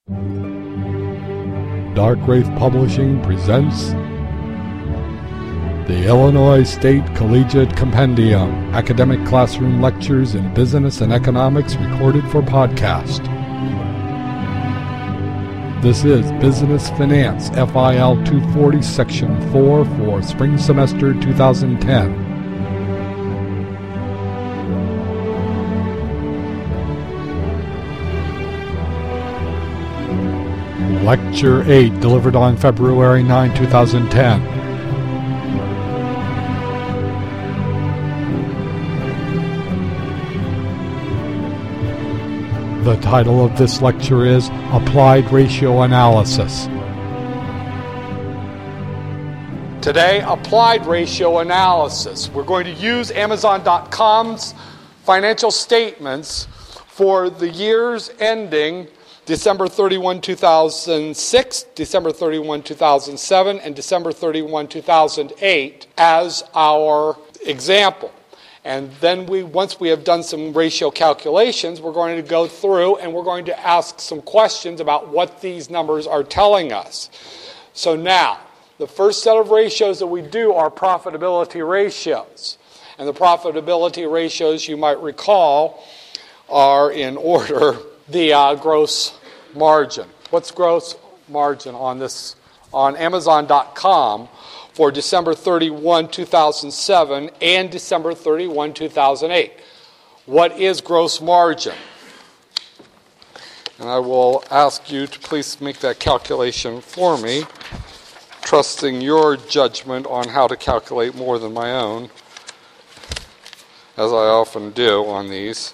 Dark Wraith Publishing presents the Illinois State Collegiate Compendium, academic classroom lectures in business and economics recorded for podcast. This is Business Finance FIL 240 Section 4 for spring semester 2010. Lecture 8, delivered on February 9, 2010. The title of this lecture is Applied Ratio Analysis. Today, Applied Ratio Analysis. We're going to use Amazon.com's financial statements for the years ending December 31, 2006, December 31, 2007, and December 31, 2008 as our example. And then once we have done some ratio calculations, we're going to go through and we're going to ask some questions about what these numbers are telling us. So now, the first set of ratios that we do are profitability ratios. And the profitability ratios, you might recall, are in order the gross margin. What's gross margin on Amazon.com for December 31, 2007 and December 31, 2008? What is gross margin? And I will ask you to please make that calculation for me, trusting your judgment on how to calculate more than my own, as I often do on these.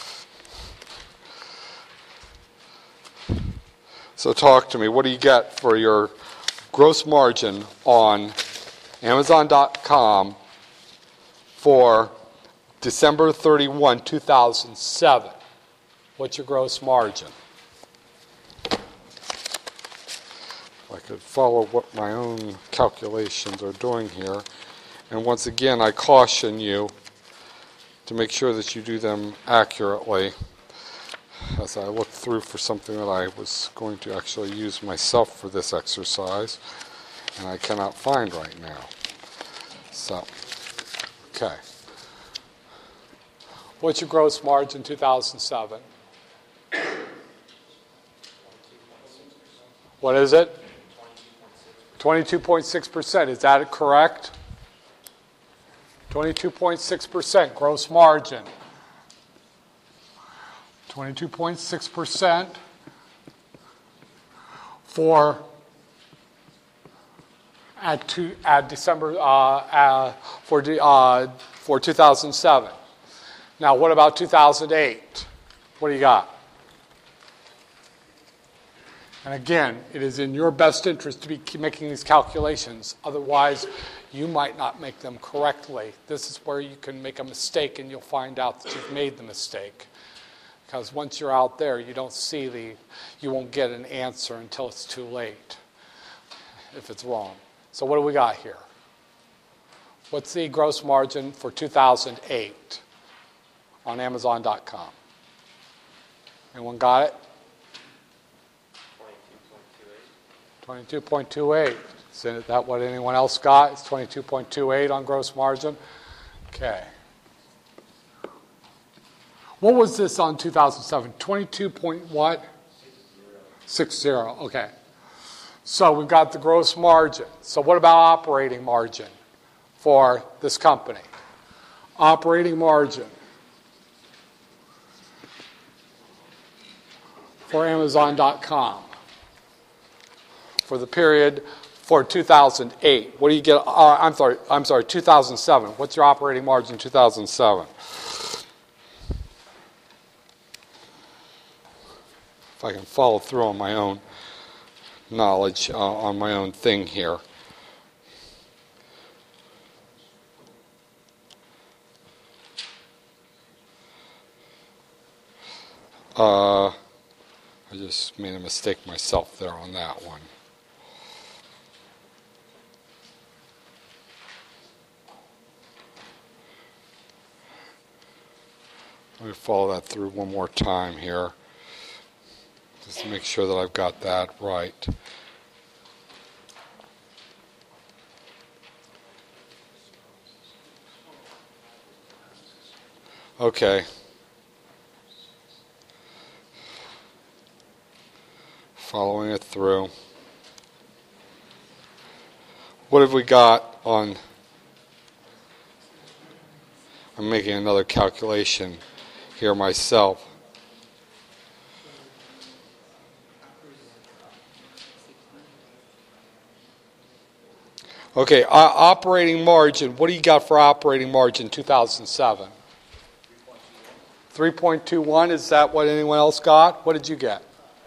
So talk to me. What do you get for your gross margin on Amazon.com for December 31, 2007? What's your gross margin? If I could follow what my own calculations are doing here. And once again, I caution you to make sure that you do them accurately, as I look through for something that I was going to actually use myself for this exercise, and I cannot find right now. So, okay. What's your gross margin 2007? What is it? 22.6%. Is that correct? 22.6% gross margin. 22.6% for for 2007. Now, what about 2008? What do you got? And again, it is in your best interest to be making these calculations. Otherwise, you might not make them correctly. This is where you can make a mistake and you'll find out that you've made the mistake. Because once you're out there, you won't get an answer until it's too late, if it's wrong. So what do we got here? What's the gross margin for 2008 on Amazon.com? Anyone got it? 22.28. Isn't that what anyone else got? It's 22.28 on gross margin. Okay. What was this on 2007? 22 point what? 60. Okay. So we've got the gross margin. So what about operating margin for this company? Operating margin for Amazon.com for the period for 2008. What do you get? I'm sorry, 2007. What's your operating margin in 2007? If I can follow through on my own knowledge, on my own thing here. I just made a mistake myself there on that one. Let me follow that through one more time here. Just to make sure that I've got that right. Okay. Following it through. What have we got on? I'm making another calculation here myself. Okay, operating margin. What do you got for operating margin 2007? 3.21. Is that what anyone else got? What did you get?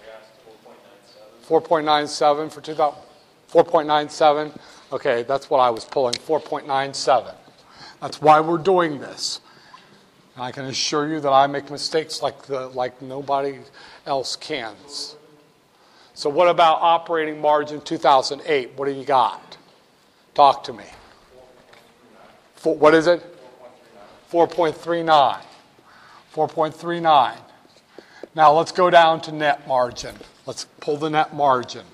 4.97 for 2000. 4.97. Okay, that's what I was pulling. 4.97. That's why we're doing this. And I can assure you that I make mistakes like nobody else can. So what about operating margin 2008? What do you got? Talk to me. What is it? 4.39. 4.39. Now let's go down to net margin. Let's pull the net margin.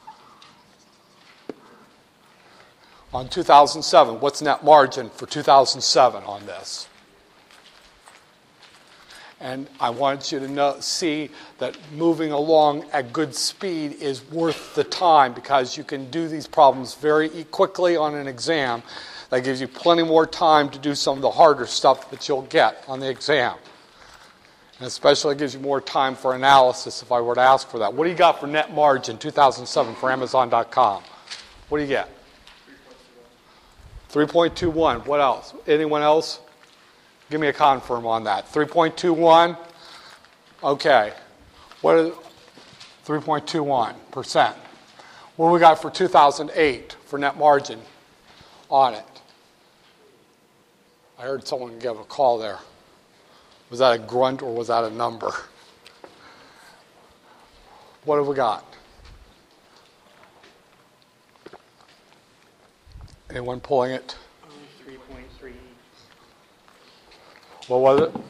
On 2007, what's net margin for 2007 on this? And I want you to see that moving along at good speed is worth the time because you can do these problems very quickly on an exam. That gives you plenty more time to do some of the harder stuff that you'll get on the exam. And especially gives you more time for analysis if I were to ask for that. What do you got for net margin 2007 for Amazon.com? What do you get? 3.21. What else? Anyone else? Give me a confirm on that. 3.21. Okay. What is 3.21%? What do we got for 2008 for net margin on it? I heard someone give a call there. Was that a grunt or was that a number? What have we got? Anyone pulling it? 3.3. What was it?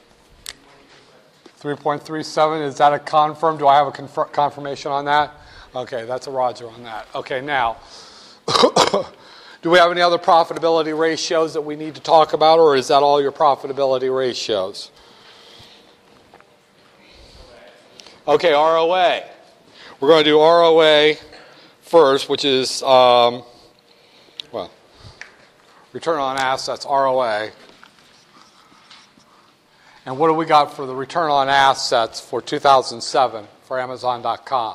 3.37. Is that a confirm? Do I have a confirmation on that? Okay, that's a Roger on that. Okay, now, do we have any other profitability ratios that we need to talk about, or is that all your profitability ratios? Okay, ROA. We're going to do ROA first, which is, return on assets, ROA. And what do we got for the return on assets for 2007 for Amazon.com?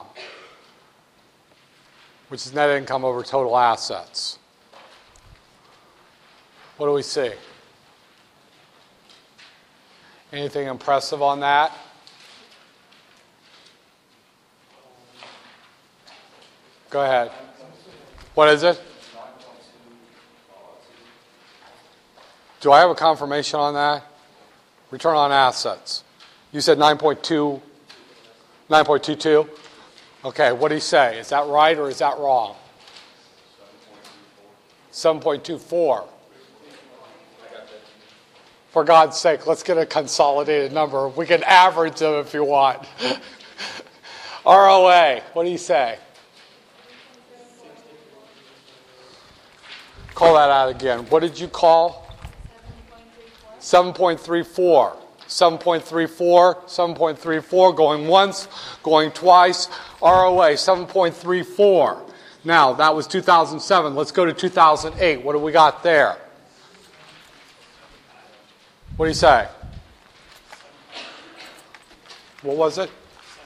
Which is net income over total assets. What do we see? Anything impressive on that? Go ahead. What is it? Do I have a confirmation on that? Return on assets. You said 9.2, 9.22? Okay, what do you say? Is that right or is that wrong? 7.24. For God's sake, let's get a consolidated number. We can average them if you want. ROA, what do you say? Call that out again. What did you call? 7.34. 7.34. 7.34. Going once, going twice. ROA, 7.34. Now, that was 2007. Let's go to 2008. What do we got there? What do you say? What was it?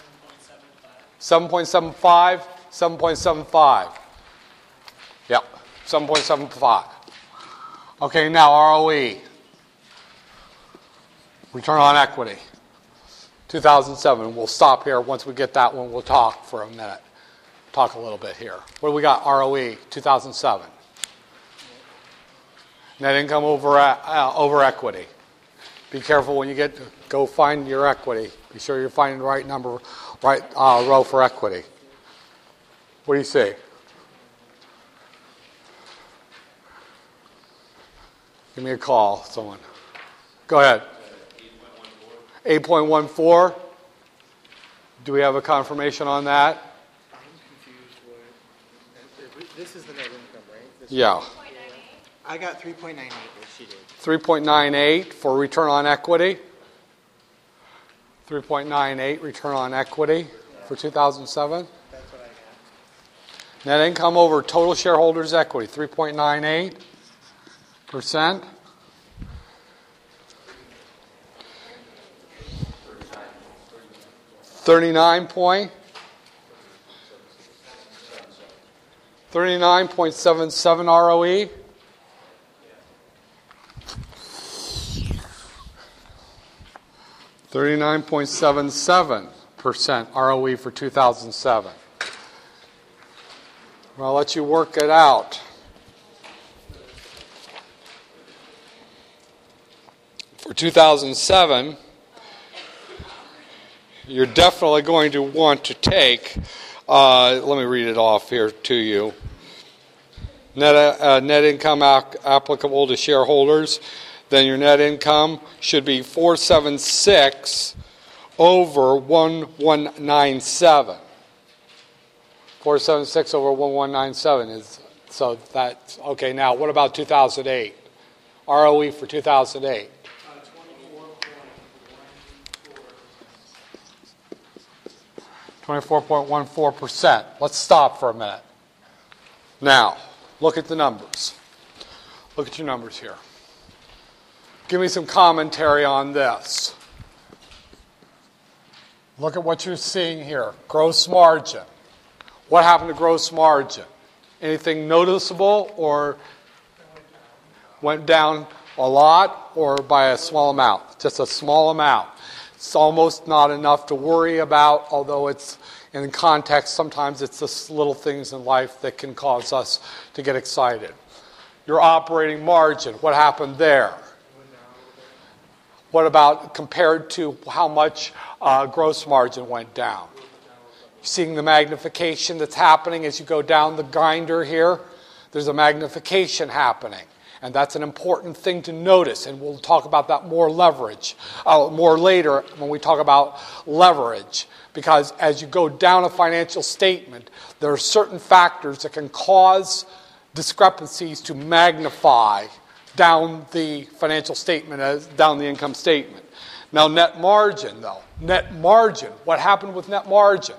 7.75. 7.75. Yep, 7.75. Okay, now ROE. Return on equity. 2007. We'll stop here. Once we get that one, we'll talk for a minute. Talk a little bit here. What do we got? ROE, 2007. Net income over equity. Be careful when you go find your equity. Be sure you're finding the right number, right row for equity. What do you see? Give me a call, someone. Go ahead. 8.14. Do we have a confirmation on that? I'm confused what. This is the net income, right? Yeah. I got 3.98 as she did. 3.98 for return on equity. 3.98 return on equity for 2007. That's what I got. Net income over total shareholders' equity, 3.98%. $39.77 ROE. $39.77% ROE for 2007. Well, I'll let you work it out. For 2007, you're definitely going to want to take, let me read it off here to you. Net income applicable to shareholders, then your net income should be 476 over 1197. 476 over 1197 is, so that's, okay, now what about 2008? ROE for 2008? 24.14%. Let's stop for a minute. Now, look at the numbers. Look at your numbers here. Give me some commentary on this. Look at what you're seeing here. Gross margin. What happened to gross margin? Anything noticeable or went down a lot or by a small amount? Just a small amount. It's almost not enough to worry about, although it's in context, sometimes it's the little things in life that can cause us to get excited. Your operating margin, what happened there? What about compared to how much gross margin went down? Seeing the magnification that's happening as you go down the grinder here, there's a magnification happening. And that's an important thing to notice, and we'll talk about that more later when we talk about leverage. Because as you go down a financial statement, there are certain factors that can cause discrepancies to magnify down the financial statement, down the income statement. Now, net margin, though. Net margin. What happened with net margin?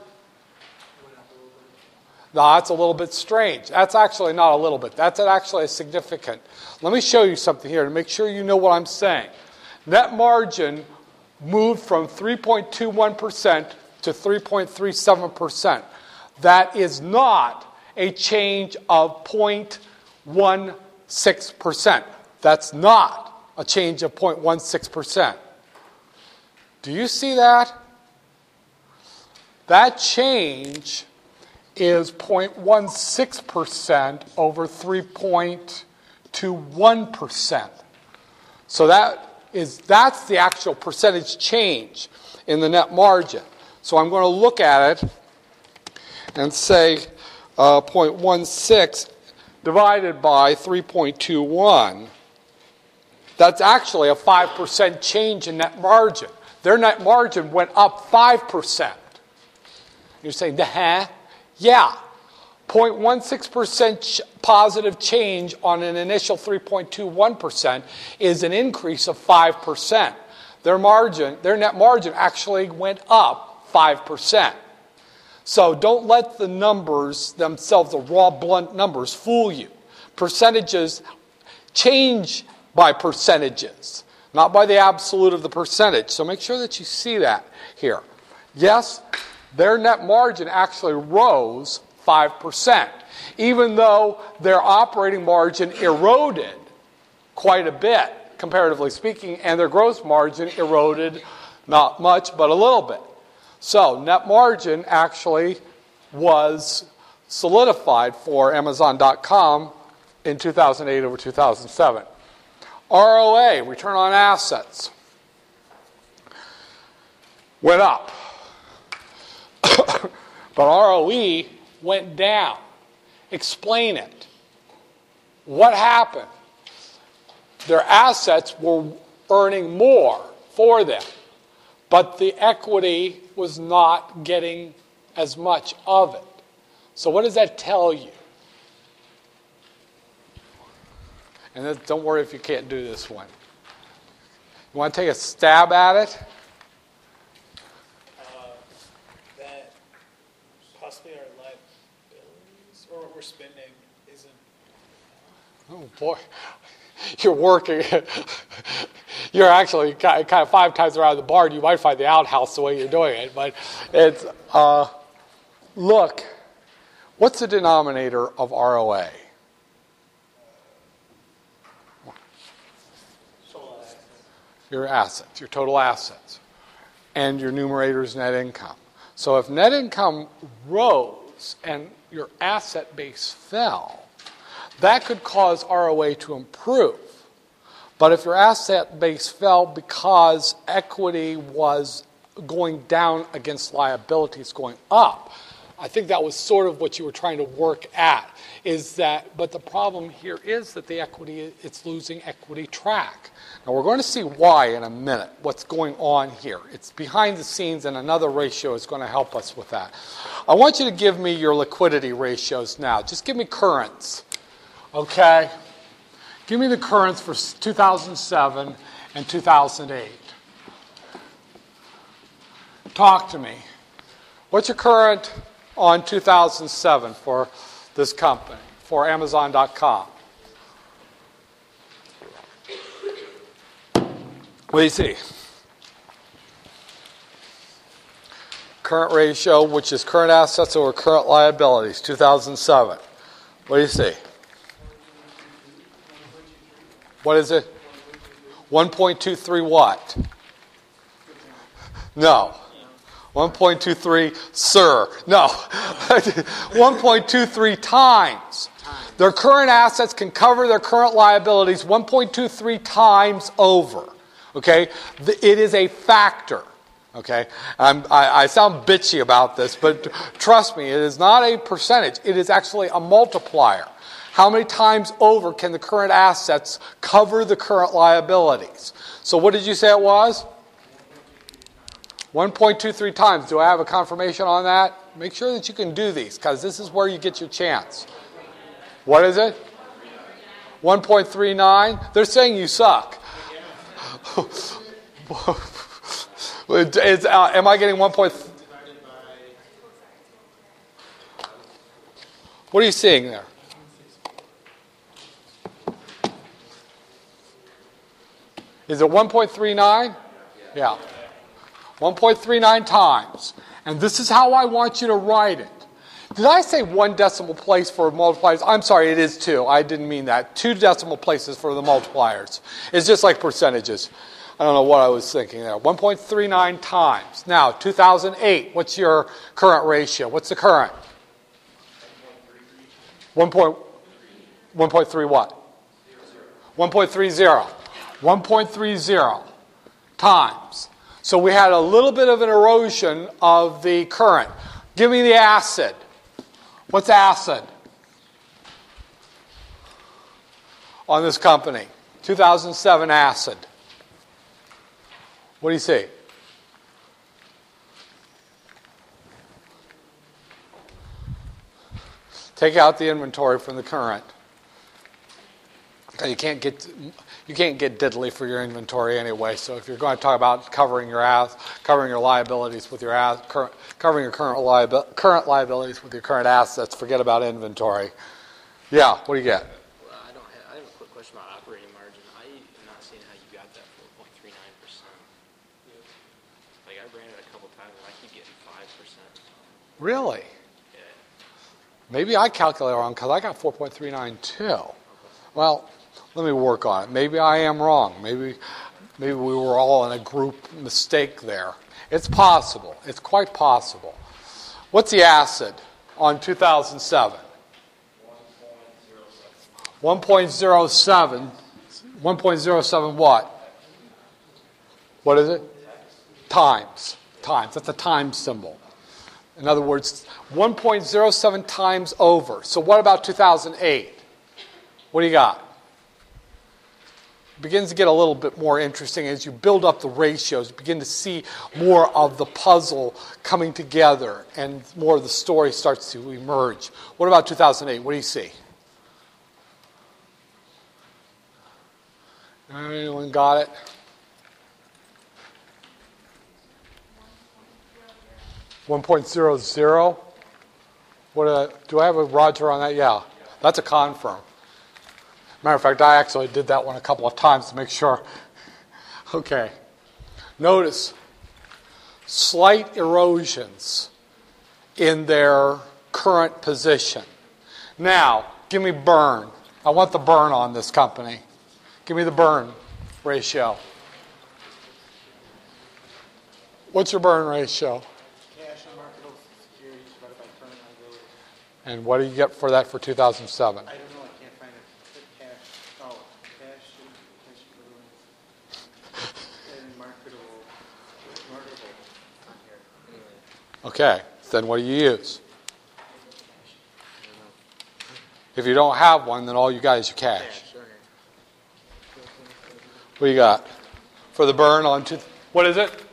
No, that's a little bit strange. That's actually not a little bit. That's actually a significant. Let me show you something here to make sure you know what I'm saying. Net margin moved from 3.21% to 3.37%. That is not a change of 0.16%. That's not a change of 0.16%. Do you see that? That change is 0.16% over 3.21%. So that's the actual percentage change in the net margin. So I'm going to look at it and say 0.16 divided by 3.21. That's actually a 5% change in net margin. Their net margin went up 5%. You're saying, yeah, 0.16% positive change on an initial 3.21% is an increase of 5%. Their net margin actually went up 5%. So don't let the numbers themselves, the raw, blunt numbers, fool you. Percentages change by percentages, not by the absolute of the percentage. So make sure that you see that here. Yes, their net margin actually rose 5%, even though their operating margin eroded quite a bit, comparatively speaking, and their gross margin eroded not much, but a little bit. So net margin actually was solidified for Amazon.com in 2008 over 2007. ROA, return on assets, went up. But ROE went down. Explain it. What happened? Their assets were earning more for them, but the equity was not getting as much of it. So what does that tell you? And then, don't worry if you can't do this one. You want to take a stab at it? That possibly our liabilities or what we're spending isn't. Oh boy, you're working. You're actually kind of 5 times around the barn. You might find the outhouse the way you're doing it, but it's look. What's the denominator of ROA? Your assets, your total assets, and your numerator is net income. So if net income rose and your asset base fell, that could cause ROA to improve. But if your asset base fell because equity was going down against liabilities going up, I think that was sort of what you were trying to work at, but the problem here is that the equity, it's losing equity track. Now we're going to see why in a minute, what's going on here. It's behind the scenes and another ratio is going to help us with that. I want you to give me your liquidity ratios now. Just give me currents, okay? Give me the currents for 2007 and 2008. Talk to me. What's your current on 2007 for this company, for Amazon.com? What do you see? Current ratio, which is current assets over current liabilities, 2007. What do you see? What is it? 1.23 what? No. 1.23, sir. No. 1.23 times. Their current assets can cover their current liabilities 1.23 times over. Okay? It is a factor. Okay? I sound bitchy about this, but trust me, it is not a percentage. It is actually a multiplier. How many times over can the current assets cover the current liabilities? So what did you say it was? 1.23 times. Do I have a confirmation on that? Make sure that you can do these, because this is where you get your chance. What is it? 1.39? They're saying you suck. Am I getting 1. What are you seeing there? Is it 1.39? Yeah. 1.39 times. And this is how I want you to write it. Did I say 1 decimal place for multipliers? I'm sorry, it is 2. I didn't mean that. 2 decimal places for the multipliers. It's just like percentages. I don't know what I was thinking there. 1.39 times. Now, 2008, what's your current ratio? What's the current? 1.3 what? 1.30. 1.30 times. So we had a little bit of an erosion of the current. Give me the acid. What's acid on this company? 2007 acid. What do you see? Take out the inventory from the current. You can't get diddly for your inventory anyway. So if you're going to talk about covering your liabilities with your covering your current liabilities with your current assets, forget about inventory. Yeah, what do you get? Well, I have a quick question about operating margin. I am not seeing how you got that 4.39%. Like I ran it a couple times and I keep getting 5%. Really? Yeah. Maybe I calculated wrong because I got 4.39 too. Well, let me work on it. Maybe I am wrong. Maybe we were all in a group mistake there. It's possible. It's quite possible. What's the acid on 2007? 1.07. 1.07 what? What is it? Times. Times. That's a time symbol. In other words, 1.07 times over. So what about 2008? What do you got? begins to get a little bit more interesting as you build up the ratios. You begin to see more of the puzzle coming together, and more of the story starts to emerge. What about 2008? What do you see? Anyone got it? 1.00. Do I have a Roger on that? Yeah, that's a confirm. Matter of fact, I actually did that one a couple of times to make sure. Okay. Notice slight erosions in their current position. Now, give me burn. I want the burn on this company. Give me the burn ratio. What's your burn ratio? Cash and marketable securities divided by current liability. And what do you get for that for 2007? I don't know. I can't find it. Cash. Oh, cash and marketable on here. Anyway. Okay, then what do you use? If you don't have one, then all you got is your cash. What do you got? For the burn on what is it?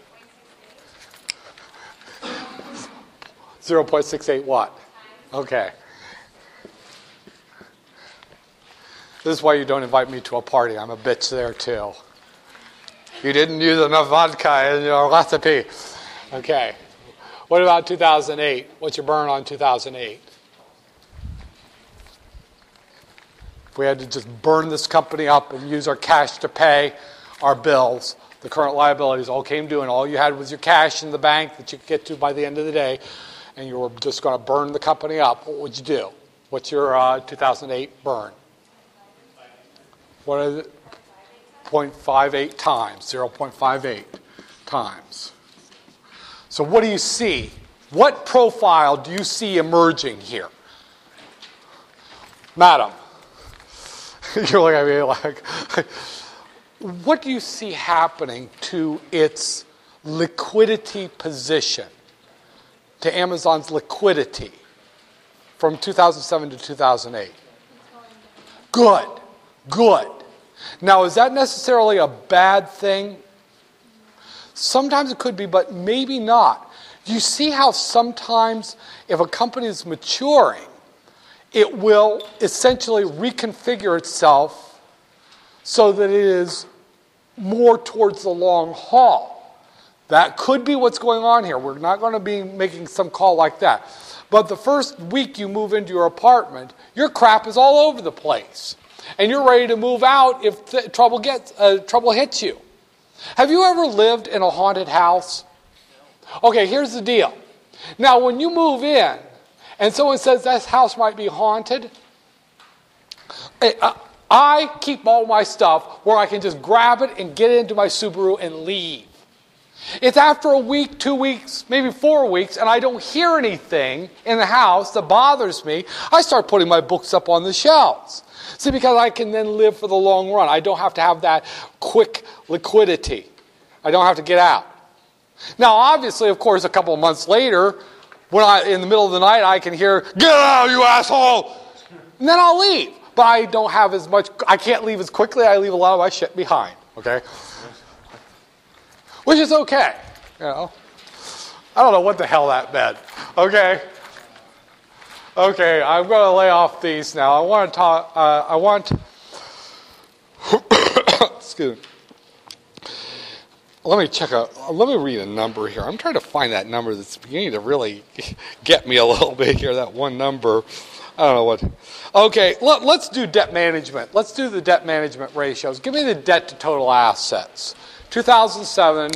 0.68 what? Okay. This is why you don't invite me to a party. I'm a bitch there too. You didn't use enough vodka in your recipe. Okay. What about 2008? What's your burn on 2008? If we had to just burn this company up and use our cash to pay our bills, the current liabilities all came due, and all you had was your cash in the bank that you could get to by the end of the day, and you were just going to burn the company up, what would you do? What's your 2008 burn? What is it? 0.58 times, 0.58 times. So what do you see? What profile do you see emerging here? Madam, you're looking at me like, what do you see happening to its liquidity position, to Amazon's liquidity from 2007 to 2008? Good. Now, is that necessarily a bad thing? Sometimes it could be, but maybe not. Do you see how sometimes if a company is maturing, it will essentially reconfigure itself so that it is more towards the long haul? That could be what's going on here. We're not going to be making some call like that. But the first week you move into your apartment, your crap is all over the place. And you're ready to move out if trouble hits you. Have you ever lived in a haunted house? Okay, here's the deal. Now, when you move in, and someone says this house might be haunted, I keep all my stuff where I can just grab it and get into my Subaru and leave. It's after a week, 2 weeks, maybe 4 weeks, and I don't hear anything in the house that bothers me, I start putting my books up on the shelves. See, because I can then live for the long run. I don't have to have that quick liquidity. I don't have to get out. Now, obviously, of course, a couple of months later, when in the middle of the night, I can hear, "Get out, you asshole!" And then I'll leave. But I don't have as much, I can't leave as quickly. I leave a lot of my shit behind, okay? Which is okay, you know. I don't know what the hell that meant, okay? Okay, I'm going to lay off these now. I want to talk, excuse me. Let me read a number here. I'm trying to find that number that's beginning to really get me a little bit here, that one number. I don't know what. Okay, let's do debt management. Let's do the debt management ratios. Give me the debt to total assets. 2007.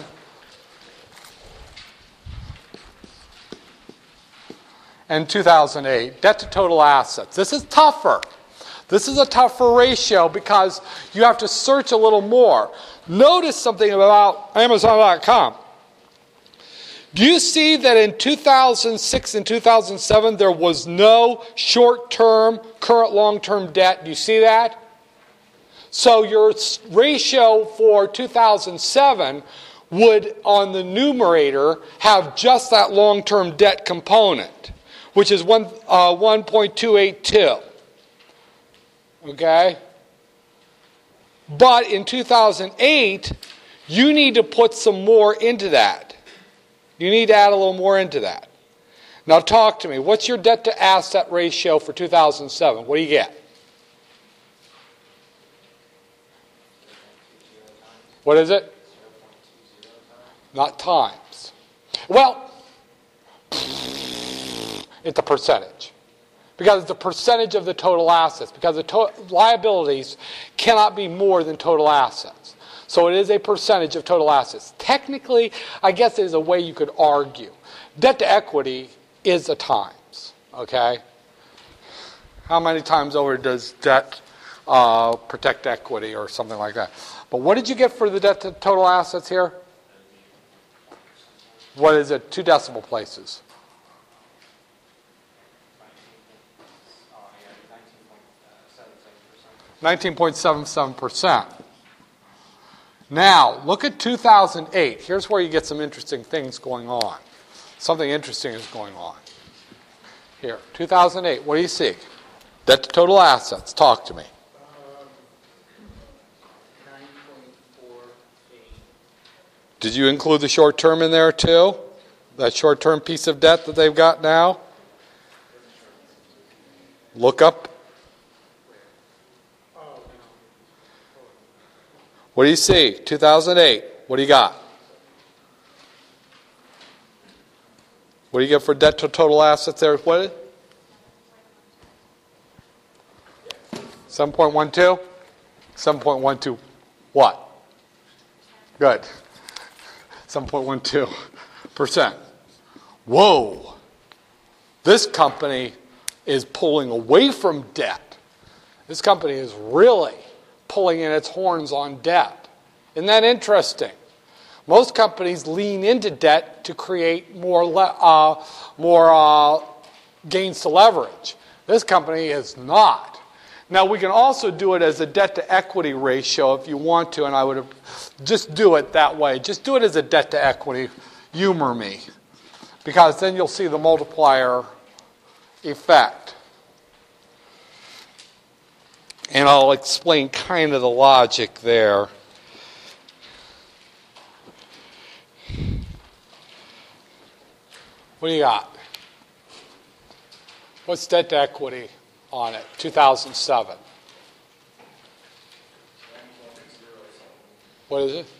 And 2008, debt to total assets. This is tougher. This is a tougher ratio because you have to search a little more. Notice something about Amazon.com. Do you see that in 2006 and 2007 there was no short-term, current long-term debt? Do you see that? So your ratio for 2007 would, on the numerator, have just that long-term debt component, which is 1.282. Okay? But in 2008, you need to put some more into that. You need to add a little more into that. Now talk to me. What's your debt to asset ratio for 2007? What do you get? What is it? Not times. Well, it's a percentage. Because it's a percentage of the total assets. Because the liabilities cannot be more than total assets. So it is a percentage of total assets. Technically, I guess there's a way you could argue. Debt to equity is a times. Okay? How many times over does debt protect equity or something like that? But what did you get for the debt to total assets here? What is it? 2 decimal places. 19.77%. Now, look at 2008. Here's where you get some interesting things going on. Something interesting is going on. Here, 2008. What do you see? Debt to total assets. Talk to me. 9.48. Did you include the short term in there too? That short term piece of debt that they've got now? Look up. What do you see? 2008. What do you got? What do you get for debt to total assets there? What? 7.12? 7.12 what? Good. 7.12%. Whoa. This company is pulling away from debt. This company is really pulling in its horns on debt. Isn't that interesting? Most companies lean into debt to create more gains to leverage. This company is not. Now, we can also do it as a debt-to-equity ratio if you want to, and I would just do it that way. Just do it as a debt-to-equity. Humor me. Because then you'll see the multiplier effect. And I'll explain kind of the logic there. What do you got? What's debt to equity on it? 2007. What is it?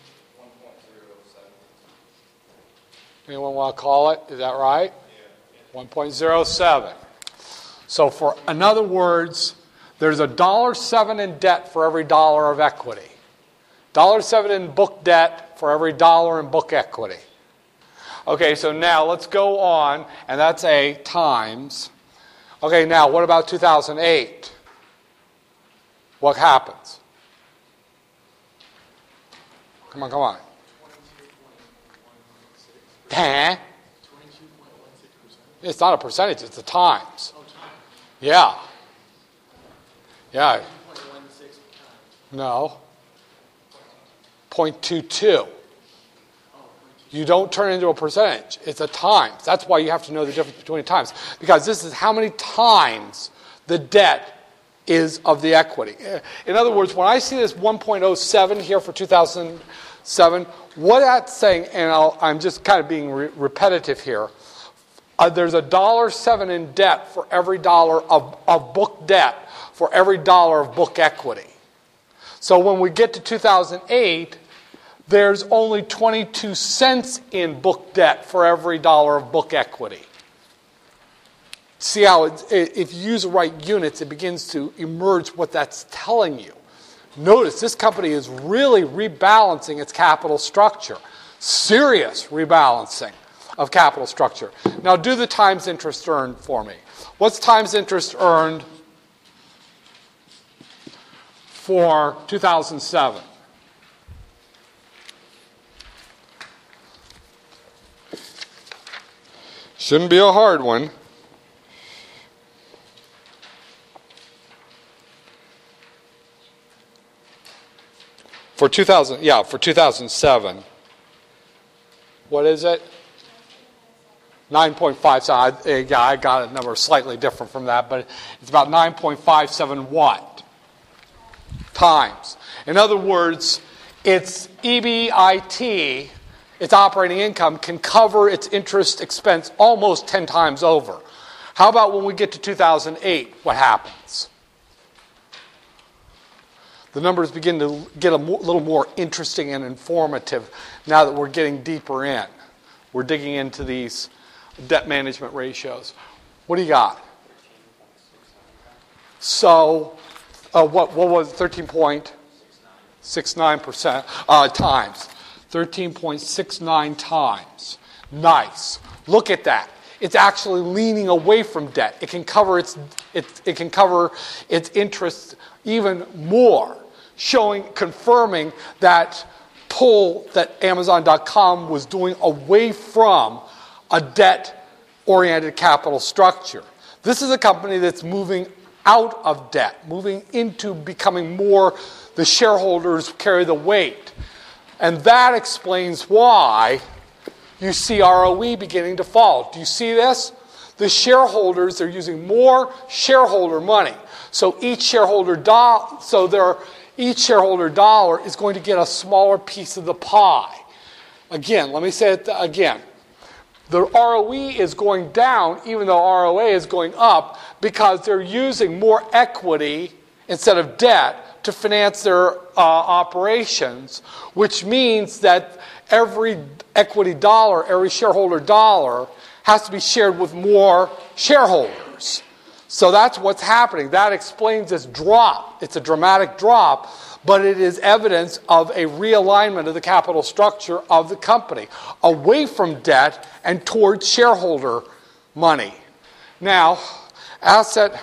1.07. Anyone want to call it? Is that right? Yeah. 1.07. So in other words, there's $1.07 in debt for every dollar of equity. $1.07 in book debt for every dollar in book equity. Okay, so now let's go on, and that's a times. Okay, now what about 2008? What happens? Come on. 22.16%. It's not a percentage, it's a times. Yeah. Yeah. No. 0.22. You don't turn it into a percentage. It's a times. That's why you have to know the difference between times. Because this is how many times the debt is of the equity. In other words, when I see this 1.07 here for 2007, what that's saying, and I'm just kind of being repetitive here, there's $1.07 in debt for every dollar of book debt for every dollar of book equity. So when we get to 2008, there's only 22 cents in book debt for every dollar of book equity. See how if you use the right units, it begins to emerge what that's telling you. Notice this company is really rebalancing its capital structure. Serious rebalancing of capital structure. Now do the times interest earned for me. What's times interest earned for 2007? Shouldn't be a hard one. For 2007. What is it? 9.57. I got a number slightly different from that, but it's about 9.57 what? Times. In other words, its EBIT, its operating income, can cover its interest expense almost 10 times over. How about when we get to 2008? What happens? The numbers begin to get a little more interesting and informative now that we're getting deeper in. We're digging into these debt management ratios. What do you got? So, what was 13.69% times? 13.69 times. Nice. Look at that. It's actually leaning away from debt. It can cover its interest even more, confirming that pull that Amazon.com was doing away from a debt-oriented capital structure. This is a company that's moving out of debt, moving into becoming more the shareholders carry the weight. And that explains why you see ROE beginning to fall. Do you see this? The shareholders are using more shareholder money. So each shareholder dollar is going to get a smaller piece of the pie. Again, let me say it again. The ROE is going down even though ROA is going up because they're using more equity instead of debt to finance their operations, which means that every equity dollar, every shareholder dollar has to be shared with more shareholders. So that's what's happening. That explains this drop. It's a dramatic drop, but it is evidence of a realignment of the capital structure of the company away from debt and towards shareholder money. Now, let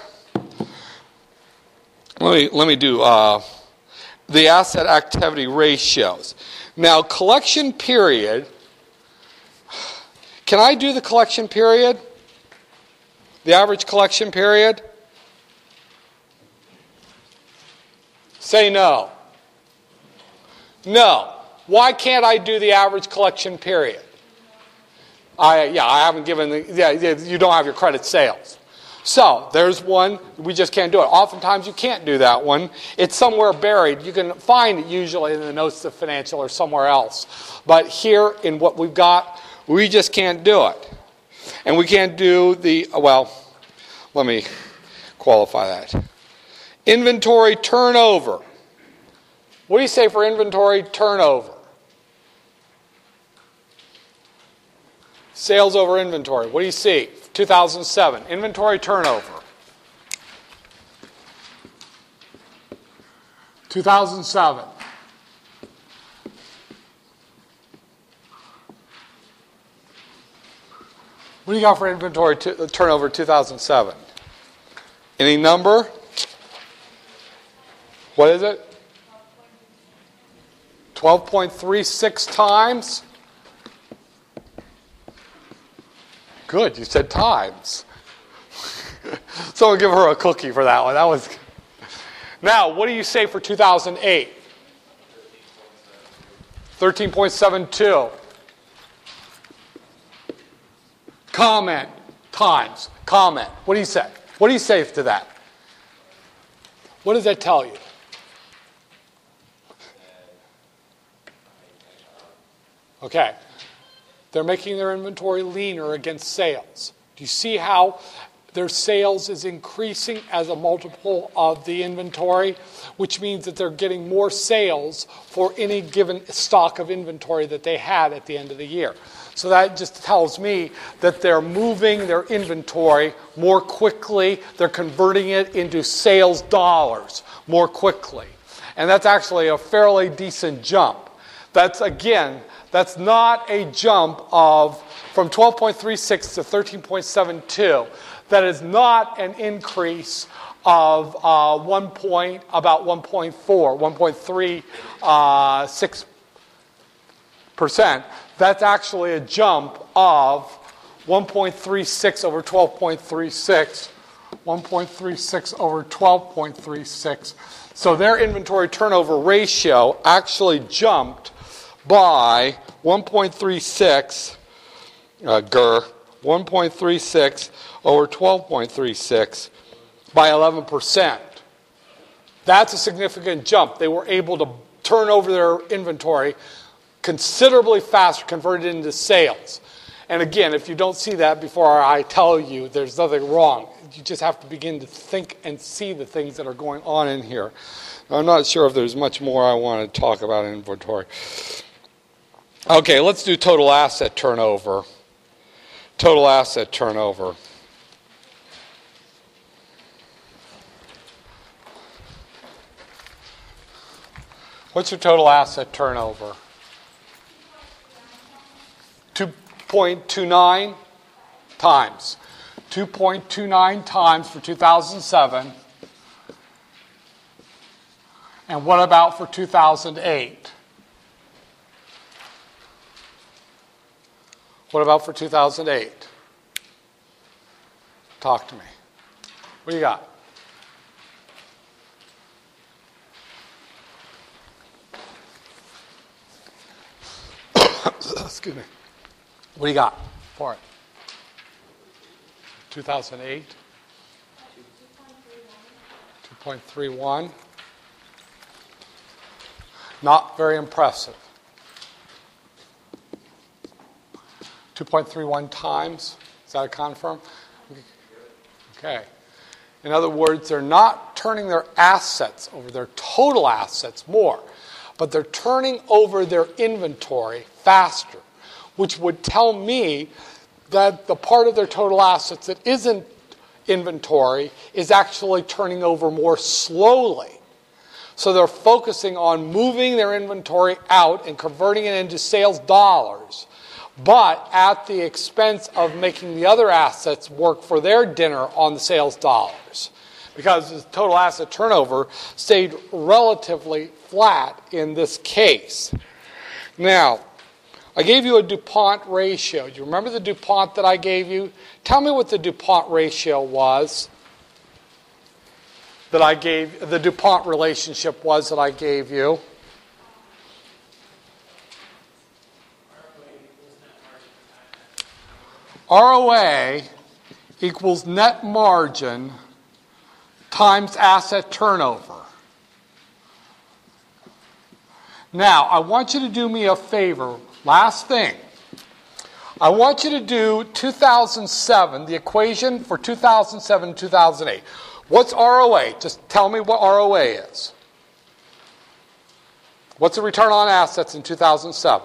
me do the asset activity ratios. Now, collection period. Can I do the collection period? The average collection period? Say no. No. Why can't I do the average collection period? I haven't given you don't have your credit sales. So, there's one, we just can't do it. Oftentimes you can't do that one. It's somewhere buried. You can find it usually in the notes of financial or somewhere else. But here in what we've got, we just can't do it. And we can't do let me qualify that. Inventory turnover. What do you say for inventory turnover? Sales over inventory. What do you see? 2007. Inventory turnover. 2007. What do you got for inventory turnover 2007? Any number? What is it? 12.36 times? Good, you said times. Someone give her a cookie for that one. That was. Now, what do you say for 2008? 13.72. Comment. Times. Comment. What do you say? What do you say to that? What does that tell you? Okay. They're making their inventory leaner against sales. Do you see how their sales is increasing as a multiple of the inventory, which means that they're getting more sales for any given stock of inventory that they had at the end of the year. So that just tells me that they're moving their inventory more quickly. They're converting it into sales dollars more quickly. And that's actually a fairly decent jump. That's not a jump from 12.36 to 13.72. That is not an increase of about 1.36%. That's actually a jump of 1.36 over 12.36. 1.36 over 12.36. So their inventory turnover ratio actually jumped by 1.36 1.36 over 12.36 by 11%. That's a significant jump. They were able to turn over their inventory considerably faster, convert it into sales. And again, if you don't see that before I tell you, there's nothing wrong. You just have to begin to think and see the things that are going on in here. Now, I'm not sure if there's much more I want to talk about in inventory. Okay, let's do total asset turnover. Total asset turnover. What's your total asset turnover? 2.29 times. 2.29 times for 2007. And what about for 2008? What about for 2008? Talk to me. What do you got? Excuse me. What do you got for it? 2008? 2.31. Not very impressive. 2.31 times. Is that a confirm? Okay. In other words, they're not turning their assets over, their total assets more, but they're turning over their inventory faster, which would tell me that the part of their total assets that isn't inventory is actually turning over more slowly. So they're focusing on moving their inventory out and converting it into sales dollars, but at the expense of making the other assets work for their dinner on the sales dollars. Because the total asset turnover stayed relatively flat in this case. Now, I gave you a DuPont ratio. Do you remember the DuPont that I gave you? Tell me what the DuPont ratio was that I gave, the DuPont relationship was that I gave you. ROA equals net margin times asset turnover. Now, I want you to do me a favor. Last thing. I want you to do 2007, the equation for 2007 and 2008. What's ROA? Just tell me what ROA is. What's the return on assets in 2007?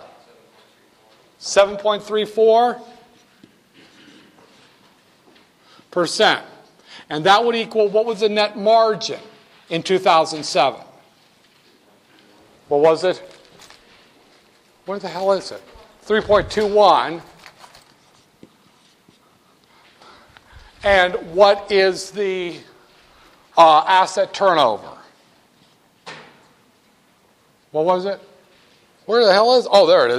7.34%. And that would equal, what was the net margin in 2007? What was it? What the hell is it? 3.21. And what is the asset turnover? What was it? Where the hell is? Oh, there it is.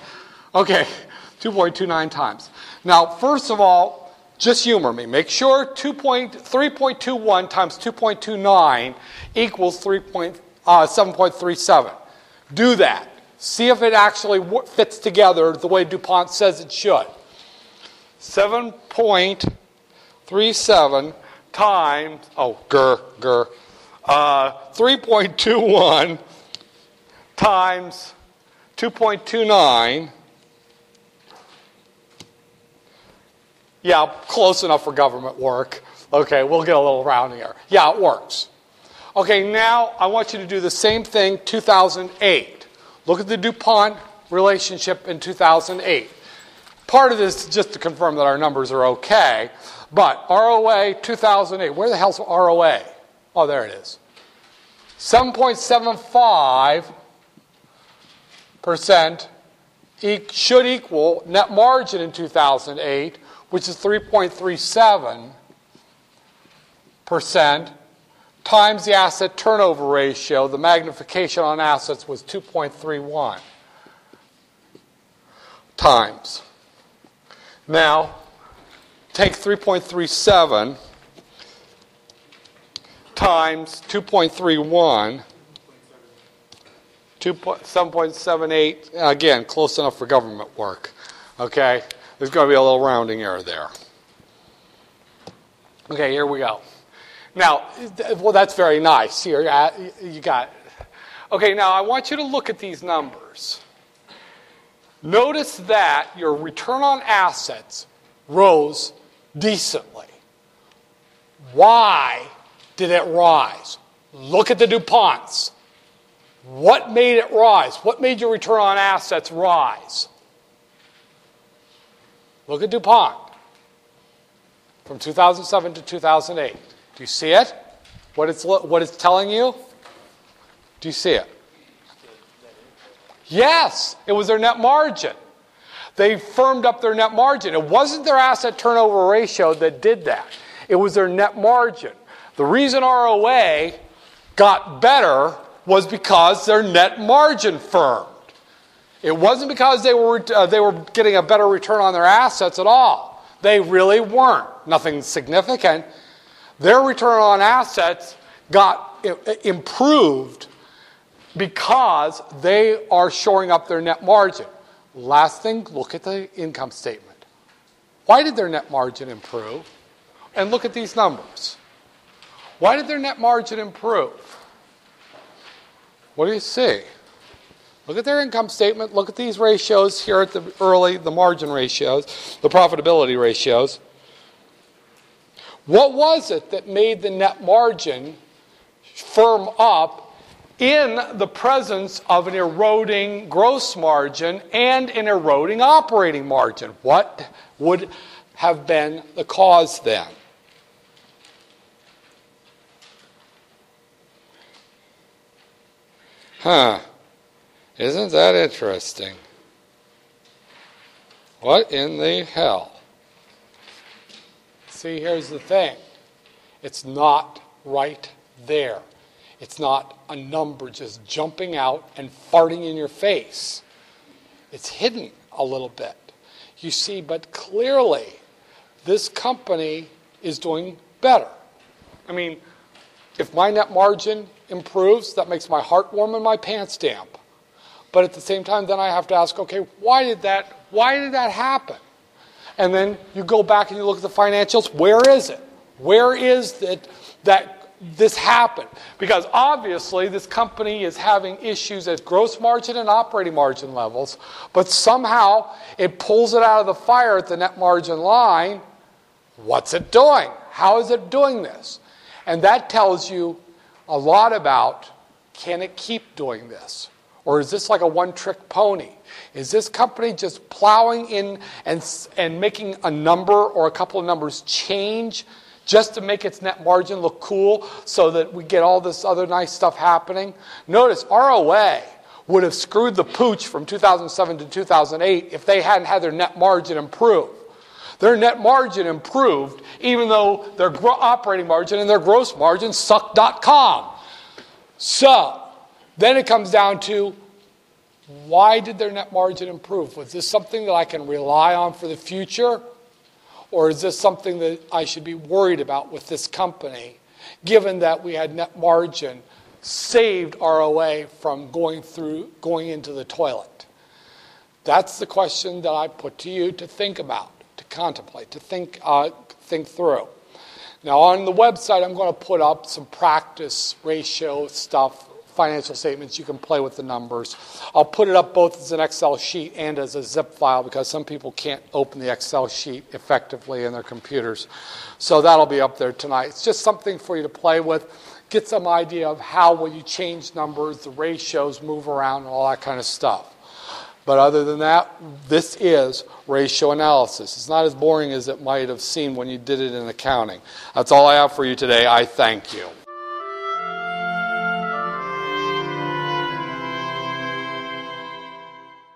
2.29 times. Now, first of all, just humor me. Make sure 3.21 times 2.29 equals 7.37. Do that. See if it actually fits together the way DuPont says it should. 7.37 times, 3.21 times 2.29. Yeah, close enough for government work. Okay, we'll get a little rounding error. Yeah, it works. Okay, now I want you to do the same thing 2008. Look at the DuPont relationship in 2008. Part of this is just to confirm that our numbers are okay, but ROA 2008, where the hell's ROA? Oh, there it is. 7.75% should equal net margin in 2008, which is 3.37%, times the asset turnover ratio. The magnification on assets was 2.31 times. Now, take 3.37 times 2.31, 7.78, again, close enough for government work. Okay, there's going to be a little rounding error there. Okay, here we go. Now, well, that's very nice. Here, you got it. Okay, now I want you to look at these numbers. Notice that your return on assets rose decently. Why did it rise? Look at the DuPonts. What made it rise? What made your return on assets rise? Look at DuPont from 2007 to 2008. Do you see it? What it's telling you? Do you see it? Yes, it was their net margin. They firmed up their net margin. It wasn't their asset turnover ratio that did that. It was their net margin. The reason ROA got better was because their net margin firmed. It wasn't because they were getting a better return on their assets at all. They really weren't. Nothing significant. Their return on assets got improved because they are shoring up their net margin. Last thing, look at the income statement. Why did their net margin improve? And look at these numbers. Why did their net margin improve? What do you see? Look at their income statement. Look at these ratios here at the margin ratios, the profitability ratios. What was it that made the net margin firm up in the presence of an eroding gross margin and an eroding operating margin? What would have been the cause then? Isn't that interesting? What in the hell? See, here's the thing. It's not right there. It's not a number just jumping out and farting in your face. It's hidden a little bit. You see, but clearly, this company is doing better. I mean, if my net margin improves, that makes my heart warm and my pants damp. But at the same time, then I have to ask, okay, why did that happen? And then you go back and you look at the financials. Where is it? Where is it that this happened? Because obviously this company is having issues at gross margin and operating margin levels, but somehow it pulls it out of the fire at the net margin line. What's it doing? How is it doing this? And that tells you a lot about, can it keep doing this? Or is this like a one-trick pony? Is this company just plowing in and making a number or a couple of numbers change just to make its net margin look cool so that we get all this other nice stuff happening? Notice ROA would have screwed the pooch from 2007 to 2008 if they hadn't had their net margin improve. Their net margin improved even though their operating margin and their gross margin sucked.com. So, then it comes down to, why did their net margin improve? Was this something that I can rely on for the future? Or is this something that I should be worried about with this company, given that we had net margin saved ROA from going into the toilet? That's the question that I put to you to think about, to contemplate, to think through. Now on the website, I'm going to put up some practice ratio stuff, financial statements. You can play with the numbers. I'll put it up both as an Excel sheet and as a zip file because some people can't open the Excel sheet effectively in their computers. So that'll be up there tonight. It's just something for you to play with. Get some idea of how when you change numbers, the ratios move around and all that kind of stuff. But other than that, this is ratio analysis. It's not as boring as it might have seemed when you did it in accounting. That's all I have for you today. I thank you.